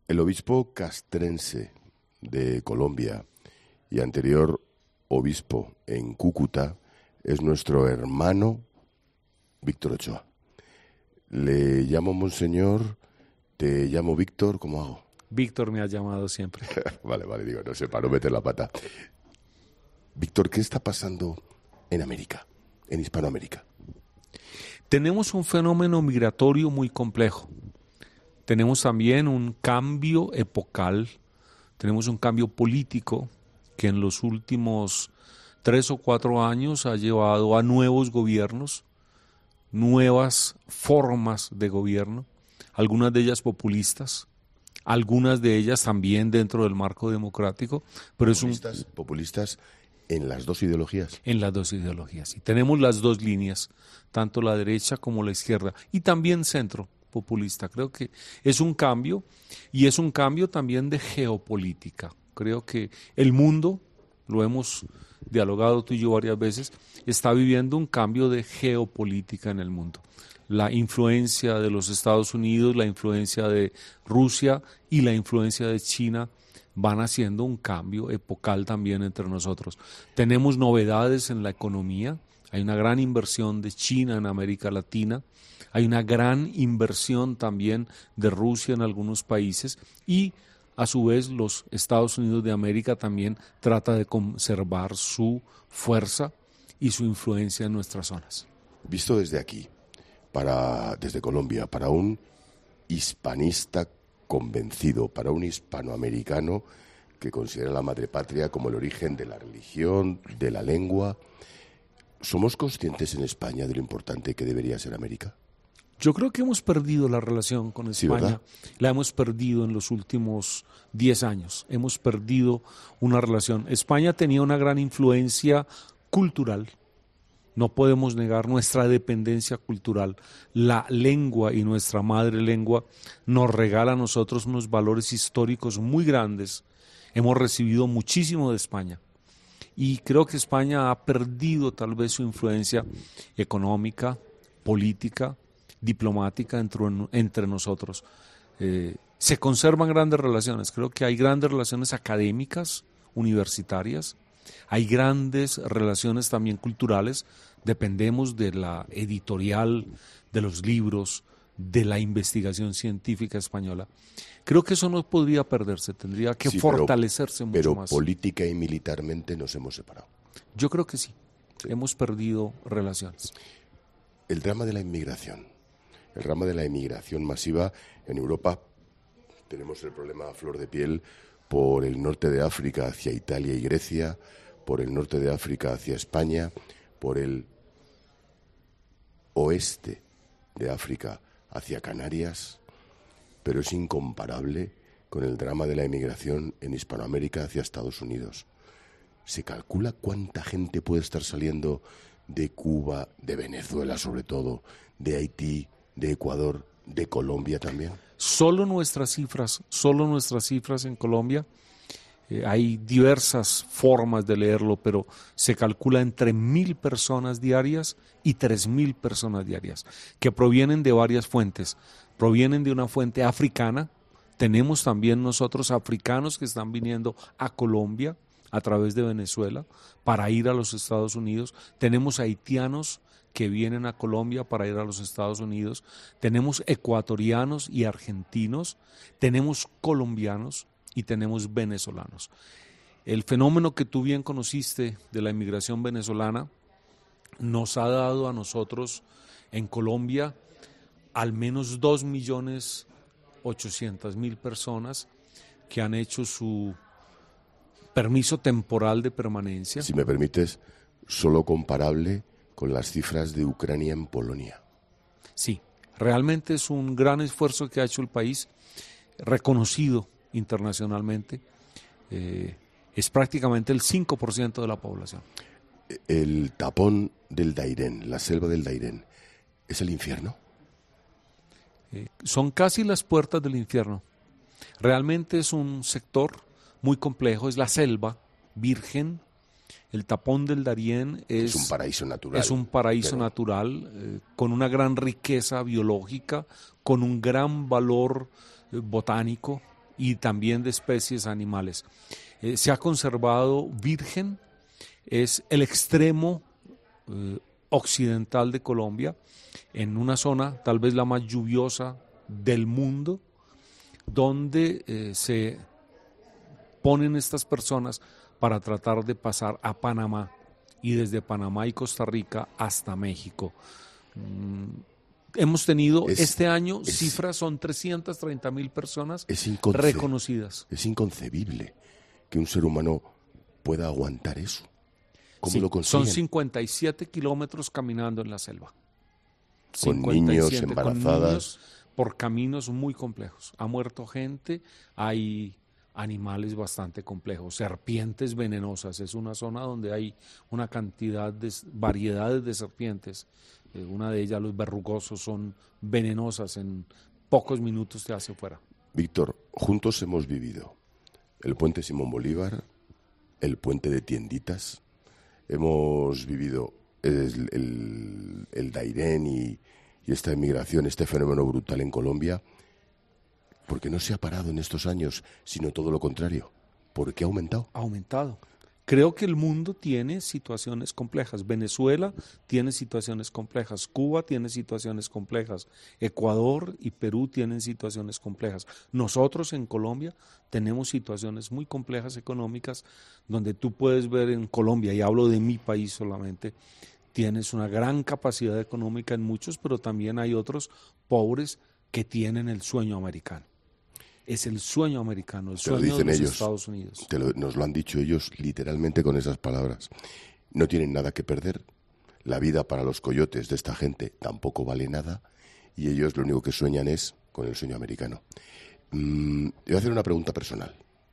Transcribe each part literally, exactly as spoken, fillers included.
El obispo castrense de Colombia y anterior obispo en Cúcuta es nuestro hermano Víctor Ochoa. Le llamo monseñor, te llamo Víctor, ¿cómo hago? Víctor me ha llamado siempre. Vale, vale, digo, no sé, para no meter la pata. Víctor, ¿qué está pasando en América, en Hispanoamérica? Tenemos un fenómeno migratorio muy complejo. Tenemos también un cambio epocal, tenemos un cambio político que en los últimos tres o cuatro años ha llevado a nuevos gobiernos, nuevas formas de gobierno, algunas de ellas populistas, algunas de ellas también dentro del marco democrático, pero populistas, es un... populistas en las dos ideologías. En las dos ideologías. Y tenemos las dos líneas, tanto la derecha como la izquierda, y también centro populista. Creo que es un cambio, y es un cambio también de geopolítica. Creo que el mundo, lo hemos dialogado tú y yo varias veces, está viviendo un cambio de geopolítica en el mundo. La influencia de los Estados Unidos, la influencia de Rusia y la influencia de China van haciendo un cambio epocal también entre nosotros. Tenemos novedades en la economía, hay una gran inversión de China en América Latina, hay una gran inversión también de Rusia en algunos países y a su vez los Estados Unidos de América también trata de conservar su fuerza y su influencia en nuestras zonas. Visto desde aquí, para, desde Colombia, para un hispanista convencido, para un hispanoamericano que considera la madre patria como el origen de la religión, de la lengua, ¿somos conscientes en España de lo importante que debería ser América? Yo creo que hemos perdido la relación con España, sí, la hemos perdido en los últimos diez años, hemos perdido una relación. España tenía una gran influencia cultural, no podemos negar nuestra dependencia cultural. La lengua y nuestra madre lengua nos regala a nosotros unos valores históricos muy grandes. Hemos recibido muchísimo de España y creo que España ha perdido tal vez su influencia económica, política, diplomática entre, entre nosotros. Eh, se conservan grandes relaciones, creo que hay grandes relaciones académicas, universitarias, hay grandes relaciones también culturales, dependemos de la editorial, de los libros, de la investigación científica española. Creo que eso no podría perderse, tendría que sí, fortalecerse pero, mucho pero más. Pero política y militarmente nos hemos separado. Yo creo que sí, sí, hemos perdido relaciones. El drama de la inmigración, el drama de la inmigración masiva en Europa, tenemos el problema a flor de piel por el norte de África hacia Italia y Grecia, por el norte de África hacia España, por el oeste de África hacia Canarias, pero es incomparable con el drama de la inmigración en Hispanoamérica hacia Estados Unidos. ¿Se calcula cuánta gente puede estar saliendo de Cuba, de Venezuela sobre todo, de Haití, de Ecuador, de Colombia también? Solo nuestras cifras, solo nuestras cifras en Colombia, eh, hay diversas formas de leerlo, pero se calcula entre mil personas diarias y tres mil personas diarias, que provienen de varias fuentes. Provienen de una fuente africana, tenemos también nosotros africanos que están viniendo a Colombia a través de Venezuela para ir a los Estados Unidos, tenemos haitianos que vienen a Colombia para ir a los Estados Unidos, tenemos ecuatorianos y argentinos, tenemos colombianos y tenemos venezolanos. El fenómeno que tú bien conociste de la inmigración venezolana nos ha dado a nosotros en Colombia al menos dos millones ochocientas mil personas que han hecho su permiso temporal de permanencia. Si me permites, solo comparable con las cifras de Ucrania en Polonia. Sí, realmente es un gran esfuerzo que ha hecho el país, reconocido internacionalmente. Eh, es prácticamente el cinco por ciento de la población. El tapón del Dairén, la selva del Dairén, ¿es el infierno? Eh, son casi las puertas del infierno. Realmente es un sector muy complejo, es la selva virgen. El tapón del Darién es, es un paraíso natural. Es un paraíso pero... natural eh, con una gran riqueza biológica, con un gran valor eh, botánico, y también de especies animales. Eh, se ha conservado virgen, es el extremo eh, occidental de Colombia, en una zona tal vez la más lluviosa del mundo, donde eh, se ponen estas personas para tratar de pasar a Panamá y desde Panamá y Costa Rica hasta México. Mm, hemos tenido es, este año es, cifras, son trescientas treinta mil personas es inconce- reconocidas. Es inconcebible que un ser humano pueda aguantar eso. ¿Cómo sí, lo consiguen? Son cincuenta y siete kilómetros caminando en la selva. Con niños, embarazadas. Con niños por caminos muy complejos. Ha muerto gente, hay animales bastante complejos, serpientes venenosas. Es una zona donde hay una cantidad de variedades de serpientes. Eh, una de ellas, los verrugosos, son venenosas. En pocos minutos te hace fuera. Víctor, juntos hemos vivido el puente Simón Bolívar, el puente de Tienditas, hemos vivido el, el, el Dairén y, y esta emigración, este fenómeno brutal en Colombia. Porque no se ha parado en estos años, sino todo lo contrario. ¿Por qué ha aumentado? Ha aumentado. Creo que el mundo tiene situaciones complejas. Venezuela tiene situaciones complejas. Cuba tiene situaciones complejas. Ecuador y Perú tienen situaciones complejas. Nosotros en Colombia tenemos situaciones muy complejas económicas, donde tú puedes ver en Colombia, y hablo de mi país solamente, tienes una gran capacidad económica en muchos, pero también hay otros pobres que tienen el sueño americano. Es el sueño americano, el sueño de los ellos, Estados Unidos. Te lo, nos lo han dicho ellos literalmente con esas palabras. No tienen nada que perder. La vida para los coyotes de esta gente tampoco vale nada y ellos lo único que sueñan es con el sueño americano. Mm, te voy a hacer una pregunta personal.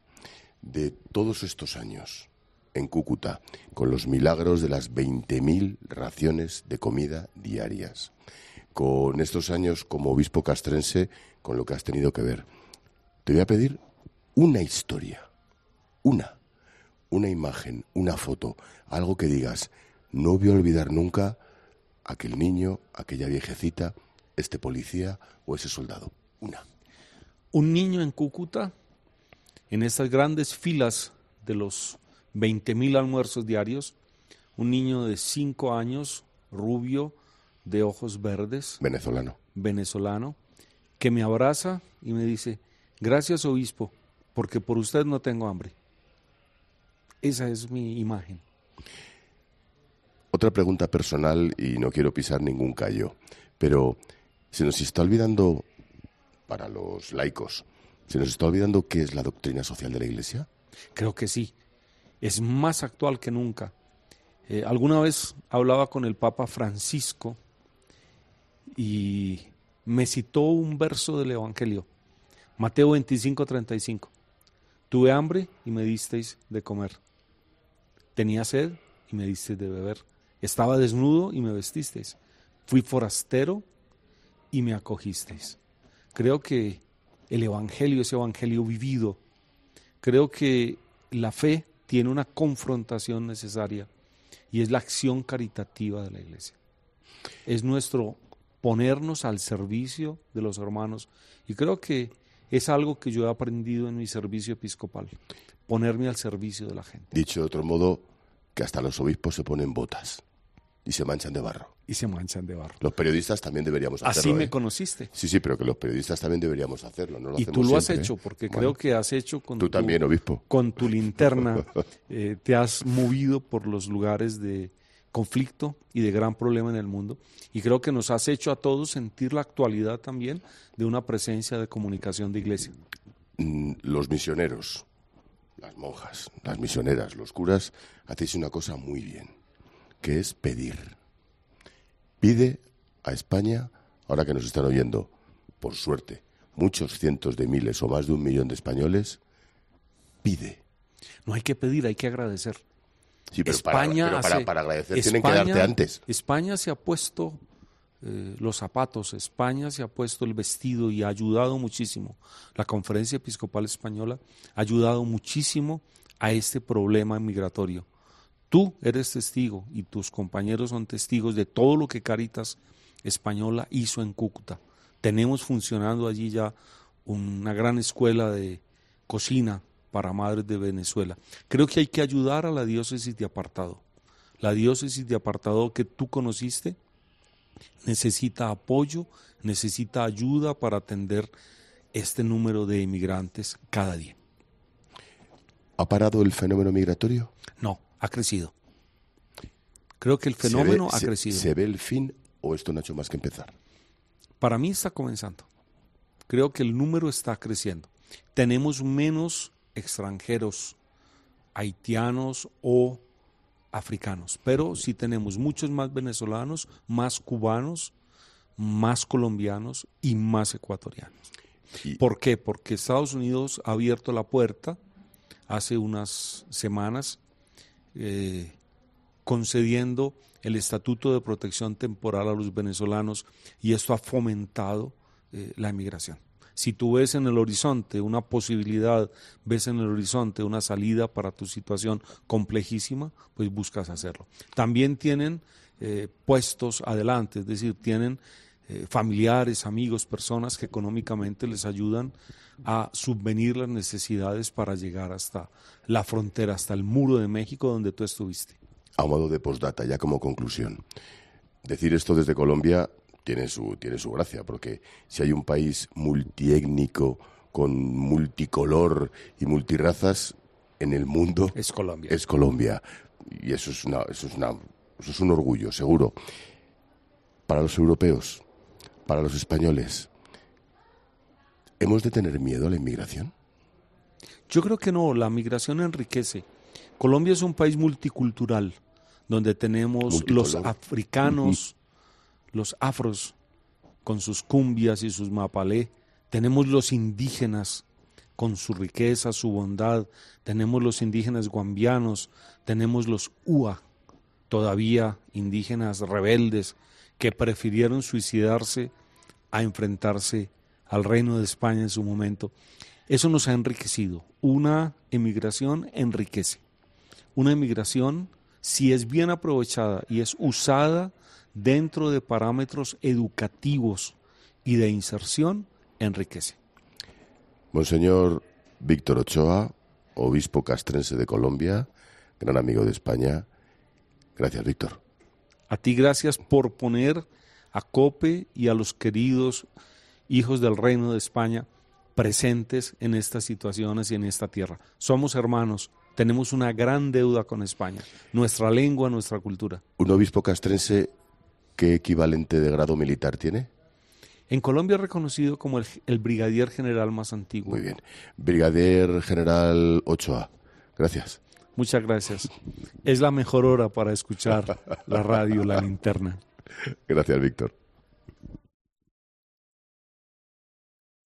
De todos estos años en Cúcuta, con los milagros de las veinte mil raciones de comida diarias, con estos años como obispo castrense, con lo que has tenido que ver, te voy a pedir una historia, una, una imagen, una foto, algo que digas, no voy a olvidar nunca aquel niño, aquella viejecita, este policía o ese soldado, una. Un niño en Cúcuta, en estas grandes filas de los veinte mil almuerzos diarios, un niño de cinco años, rubio, de ojos verdes. Venezolano. Venezolano, que me abraza y me dice, gracias obispo, porque por usted no tengo hambre. Esa es mi imagen. Otra pregunta personal y no quiero pisar ningún callo, pero se nos está olvidando, para los laicos, se nos está olvidando qué es la doctrina social de la Iglesia. Creo que sí, es más actual que nunca. Eh, alguna vez hablaba con el Papa Francisco y me citó un verso del Evangelio, Mateo veinticinco, treinta y cinco. Tuve hambre y me disteis de comer. Tenía sed y me disteis de beber. Estaba desnudo y me vestisteis. Fui forastero y me acogisteis. Creo que el Evangelio es Evangelio vivido. Creo que la fe tiene una confrontación necesaria y es la acción caritativa de la Iglesia. Es nuestro ponernos al servicio de los hermanos y creo que es algo que yo he aprendido en mi servicio episcopal, ponerme al servicio de la gente. Dicho de otro modo, que hasta los obispos se ponen botas y se manchan de barro. Y se manchan de barro. Los periodistas también deberíamos hacerlo. Así me ¿eh? conociste. Sí, sí, pero que los periodistas también deberíamos hacerlo. No lo y tú lo siempre, has hecho, ¿eh? porque bueno, creo que has hecho con tú tu, también, obispo. Con tu linterna, eh, te has movido por los lugares de conflicto y de gran problema en el mundo. Y creo que nos has hecho a todos sentir la actualidad también de una presencia de comunicación de iglesia. Los misioneros, las monjas, las misioneras, los curas, hacéis una cosa muy bien, que es pedir. Pide a España, ahora que nos están oyendo, por suerte, muchos cientos de miles o más de un millón de españoles, pide. No hay que pedir, hay que agradecer. Sí, pero, España para, pero para, hace, para agradecer España, tienen que darte antes. España se ha puesto eh, los zapatos, España se ha puesto el vestido y ha ayudado muchísimo. La Conferencia Episcopal Española ha ayudado muchísimo a este problema migratorio. Tú eres testigo y tus compañeros son testigos de todo lo que Cáritas Española hizo en Cúcuta. Tenemos funcionando allí ya una gran escuela de cocina para madres de Venezuela. Creo que hay que ayudar a la diócesis de Apartado. La diócesis de Apartado que tú conociste necesita apoyo, necesita ayuda para atender este número de inmigrantes cada día. ¿Ha parado el fenómeno migratorio? No, ha crecido. Creo que el fenómeno ¿Se ve, ha se, crecido. ¿Se ve el fin o esto no ha hecho más que empezar? Para mí está comenzando. Creo que el número está creciendo. Tenemos menos extranjeros haitianos o africanos, pero sí tenemos muchos más venezolanos, más cubanos, más colombianos y más ecuatorianos. Y... ¿Por qué? Porque Estados Unidos ha abierto la puerta hace unas semanas eh, concediendo el Estatuto de Protección Temporal a los venezolanos y esto ha fomentado eh, la emigración. Si tú ves en el horizonte una posibilidad, ves en el horizonte una salida para tu situación complejísima, pues buscas hacerlo. También tienen eh, puestos adelante, es decir, tienen eh, familiares, amigos, personas que económicamente les ayudan a subvenir las necesidades para llegar hasta la frontera, hasta el muro de México donde tú estuviste. A modo de postdata, ya como conclusión, decir esto desde Colombia tiene su, tiene su gracia, porque si hay un país multiétnico, con multicolor y multirrazas en el mundo, es Colombia. Es Colombia. Y eso es, una, eso, es una, eso es un orgullo, seguro. Para los europeos, para los españoles, ¿hemos de tener miedo a la inmigración? Yo creo que no, la migración enriquece. Colombia es un país multicultural, donde tenemos los africanos, los afros con sus cumbias y sus mapalé, tenemos los indígenas con su riqueza, su bondad, tenemos los indígenas guambianos, tenemos los ua, todavía indígenas rebeldes que prefirieron suicidarse a enfrentarse al Reino de España en su momento. Eso nos ha enriquecido. Una emigración enriquece. Una emigración, si es bien aprovechada y es usada dentro de parámetros educativos y de inserción, enriquece. Monseñor Víctor Ochoa, obispo castrense de Colombia, gran amigo de España. Gracias, Víctor. A ti gracias por poner a COPE y a los queridos hijos del Reino de España presentes en estas situaciones y en esta tierra. Somos hermanos, tenemos una gran deuda con España, nuestra lengua, nuestra cultura. Un obispo castrense, ¿qué equivalente de grado militar tiene? En Colombia es reconocido como el, el brigadier general más antiguo. Muy bien. Brigadier General Ochoa, gracias. Muchas gracias. Es la mejor hora para escuchar la radio, la linterna. Gracias, Víctor.